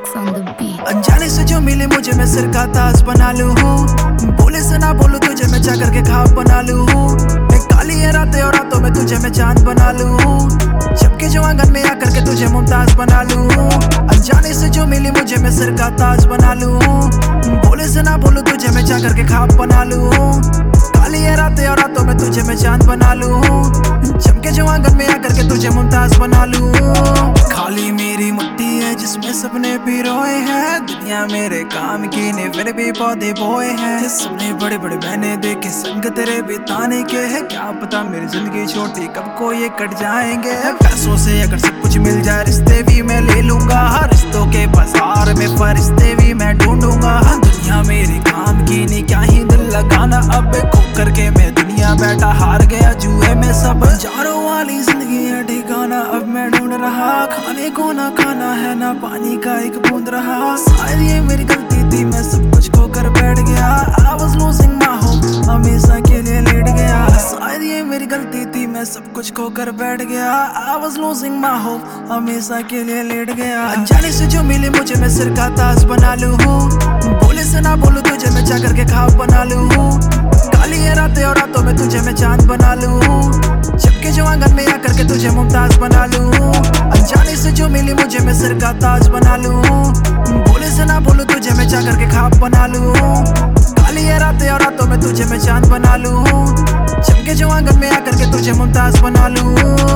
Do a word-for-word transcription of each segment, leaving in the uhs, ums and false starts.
Max on the beat. अनजाने से जो मिले मुझे मैं सिर का ताज बना लूं। बोले से ना बोलूं तुझे मैं चाह करके ख्वाब बना लूं। मैं काली है रातें और रातों में तुझे मैं चांद बना लूं। चमके जो आंगन में आकर के तुझे मुमताज बना लूं। अनजाने से जो मिली मुझे मैं सिर का ताज बना लूं। बोले से ना बोलूं तुझे मैं चाह करके ख्वाब बना लूं। काली है रातें और रातों में तुझे मैं चांद बना लूं। चमके जो आंगन में आकर के तुझे मुमताज बना लूं। खाली मेरी मुट्ठी है जिसमें सपने पिरोए हैं। दुनिया मेरे काम की ने फिर भी पौधे बोए हैं। सपने बड़े बड़े मैंने देखे संग तेरे बिताने के हैं। क्या पता मेरी जिंदगी छोटी कब को ये कट जाएंगे। पैसों से अगर सब कुछ मिल जाए रिश्ते भी मैं ले लूंगा। रिश्तों के बाजार में फरिश्ते भी मैं ढूंढूंगा। दुनिया मेरे काम की नहीं क्या ही दिल लगाना। अब खो करके मैं दुनिया बैठा हार गया जुए में सब। चारों वाली जिंदगी है ठिकाना अब मैं ढूंढ रहा। खाने को ना खाना है ना पानी का एक बूंद रहा। शायद ये मेरी गलती थी मैं सब कुछ खो कर बैठ गया। I was losing my hope हमेशा के लिए लेट गया। शायद ये मेरी गलती थी मैं सब कुछ खो कर बैठ गया। I was losing my hope हमेशा के लिए लेट गया। अनजाने से जो मिले मुझे मैं सिर का ताज बना लूं। बोले से ना बोलूं तुझे मैं चाह करके ख्वाब बना लूं। काली है रातें और रातों में तुझे मैं चांद बना लूं। चमके जो आंगन में आकर के तुझे मुमताज बना लूं। अनजाने से जो मिली मुझे मैं सिर का ताज बना लूं। बोले से ना बोलूं तुझे मैं चाह करके ख्वाब बना लूं। काली है रातें और रातों में तुझे मैं चांद बना लूं। चमके जो आंगन में आकर के तुझे मुमताज बना लूं।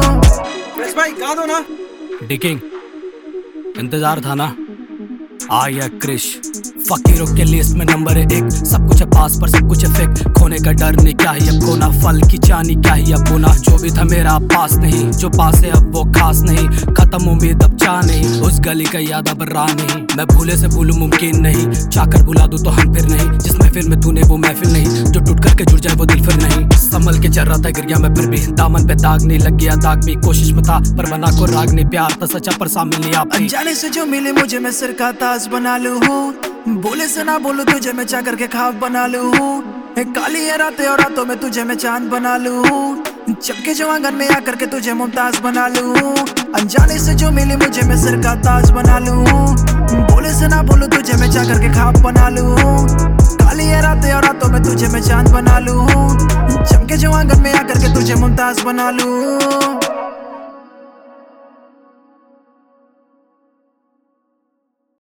प्रेस भाई कहा दो ना। डिकिंग इंतजार था ना। आया क्रिश फकीरों के लिस्ट में नंबर एक। सब कुछ है पास पर सब कुछ है फेक। खोने का डर नहीं क्या ही अब खोना। फल की चानी क्या ही अब बोना। जो भी था मेरा पास नहीं जो पास है अब वो खास नहीं। खत्म उम्मीद अब चाह नहीं। उस गली का याद अब रहा नहीं। मैं भूले से भूलूं मुमकिन नहीं। चाहकर बुला दूं तो हम फिर नहीं। जिस महफिल में तूने वो महफिल नहीं। जो टूट करके जुड़ जाए वो दिल फिर नहीं। संभल के चल रहा था गिर गया मैं फिर भी। दामन पे दाग नहीं लग गया दाग भी। कोशिश में था पर बना को राग नहीं। प्यार था सच्चा पर शामिल नहीं आप। अनजाने से जो मिले मुझे मैं सिर का ताज बना लूं। बोले से ना बोलूं तुझे मैं चाह करके ख्वाब बना लूं। काली है रातें और रातों में तुझे मैं चांद बना लूं। चमके जो आंगन में आकर के तुझे मुमताज बना लूं। अनजाने से जो मिली मुझे मैं सिर का ताज बना लूं। बोले से ना बोलूं तुझे मैं चाह करके ख्वाब बना लूं। काली है रातें और रातों में तुझे मैं चांद बना लूं। चमके जो आंगन में आकर के तुझे मुमताज बना लूं।